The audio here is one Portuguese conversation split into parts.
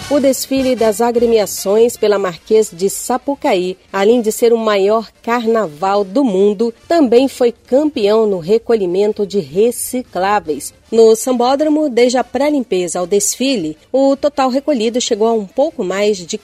O desfile das agremiações pela Marquês de Sapucaí, além de ser o maior carnaval do mundo, também foi campeão no recolhimento de recicláveis. No Sambódromo, desde a pré-limpeza ao desfile, o total recolhido chegou a um pouco mais de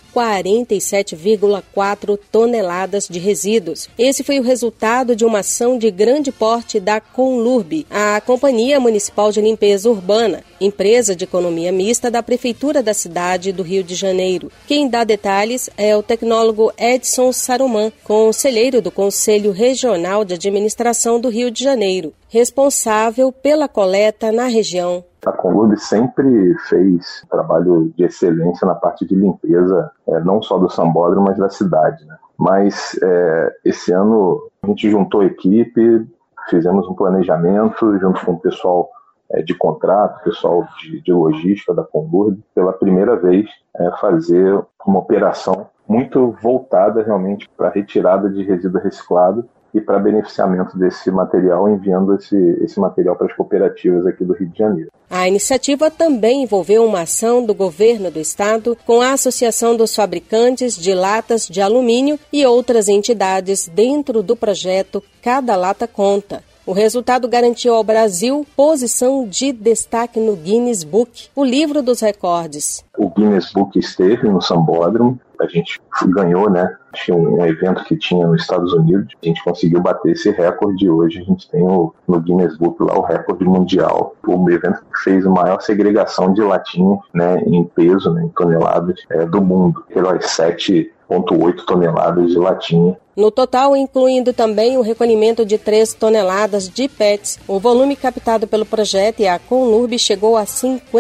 47,4 toneladas de resíduos. Esse foi o resultado de uma ação de grande porte da Conlurb, a Companhia Municipal de Limpeza Urbana, empresa de economia mista da Prefeitura da cidade do Rio de Janeiro. Quem dá detalhes é o tecnólogo Edson Saruman, conselheiro do Conselho Regional de Administração do Rio de Janeiro, responsável pela coleta na região. A Conlurb sempre fez trabalho de excelência na parte de limpeza, não só do Sambódromo, mas da cidade, né? Mas esse ano a gente juntou a equipe, fizemos um planejamento junto com o pessoal de contrato, pessoal de logística da Conlurb, pela primeira vez fazer uma operação muito voltada realmente para a retirada de resíduo reciclado e para beneficiamento desse material, enviando esse material para as cooperativas aqui do Rio de Janeiro. A iniciativa também envolveu uma ação do governo do estado com a Associação dos Fabricantes de Latas de Alumínio e outras entidades dentro do projeto Cada Lata Conta. O resultado garantiu ao Brasil posição de destaque no Guinness Book, o livro dos recordes. O Guinness Book esteve no Sambódromo, a gente ganhou, né? Tinha um evento que tinha nos Estados Unidos, a gente conseguiu bater esse recorde e hoje a gente tem no Guinness Book lá o recorde mundial, o evento que fez a maior segregação de latinha, né, em peso, né, em toneladas do mundo, pelas 7,8 toneladas de latinha. No total, incluindo também o recolhimento de 3 toneladas de PETs, o volume captado pelo projeto e a Conlurb chegou a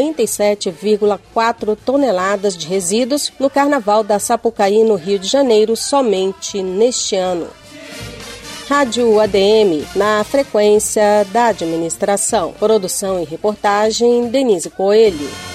57,4 toneladas de resíduos no Carnaval da Sapucaí, no Rio de Janeiro, somente neste ano. Rádio ADM, na frequência da administração. Produção e reportagem, Denise Coelho.